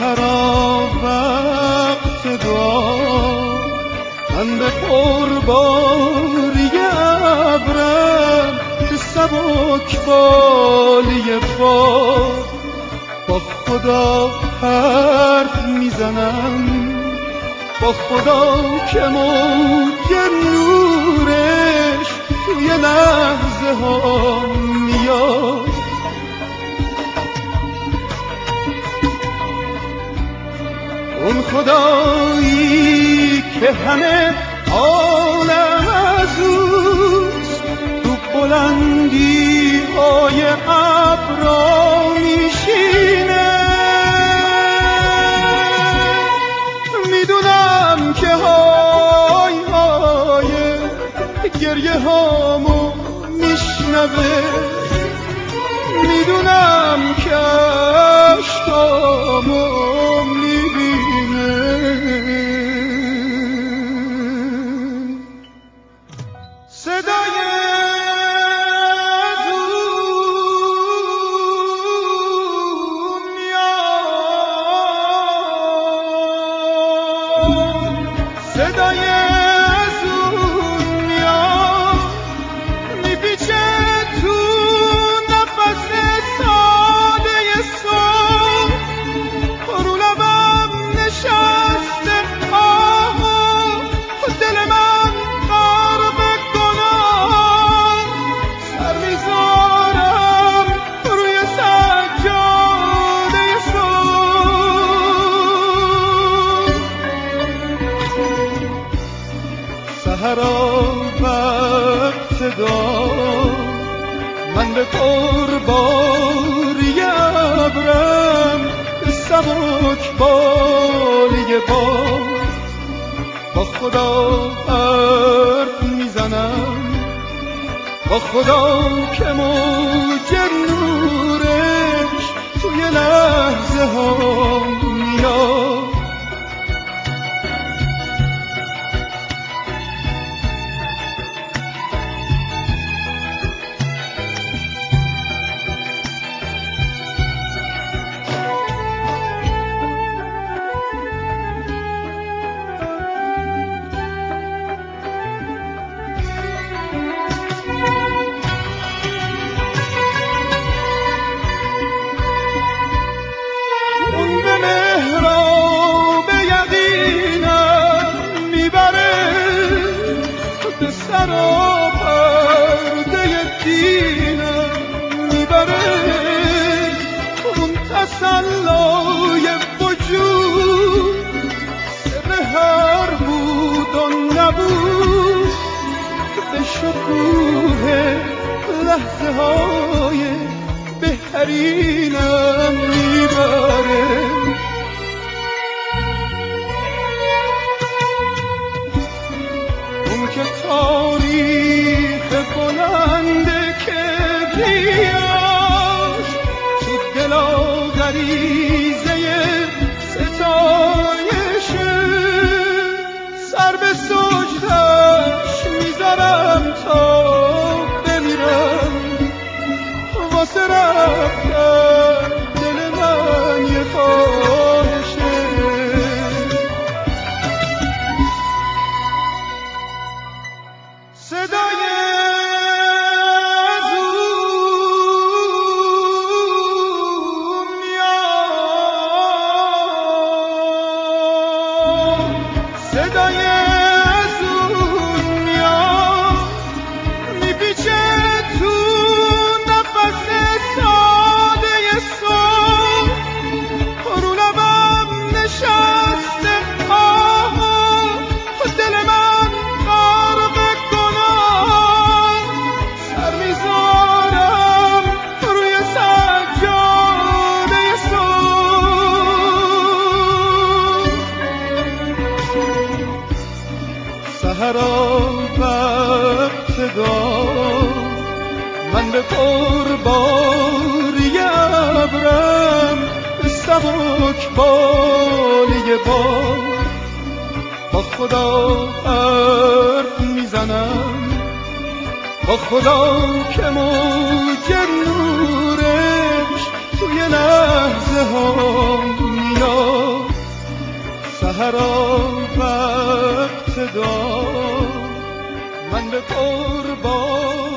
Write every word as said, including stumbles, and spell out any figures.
سحرا وقت دعا من به قربانی ابرم به سبک بالی باد با خدا حرف میزنم، با خدا که موج نورش توی لحظه ها میاد. اون خدایی که همه عالم از اوست تو بلندی های ابرا میشینه. میدونم که های های گریه هامو میشنوه، میدونم که عشقامو سحرا وقت دعا من به قربانی ابرم به سبک بالی باد با خدا حرف میزنم، با خدا که موج نورش توی لحظه ها میاد. تسلای وجود سر هر بود و نبود به شکوه لحظه های بهترینم میبره. اون که تاریخ بلنده که بیاش تو دلا غریزه ستایشه، سر به سجدش میذارم تا بمیرم، واسه رفتن دل من یه خواهشه. صدای سحرا وقت دعا من به قربانی ابرم به سبک بالی باد با خدا حرف میزنم، با خدا که موج نورش توی لحظه ها اینا سحرا وقت دعا من به قربان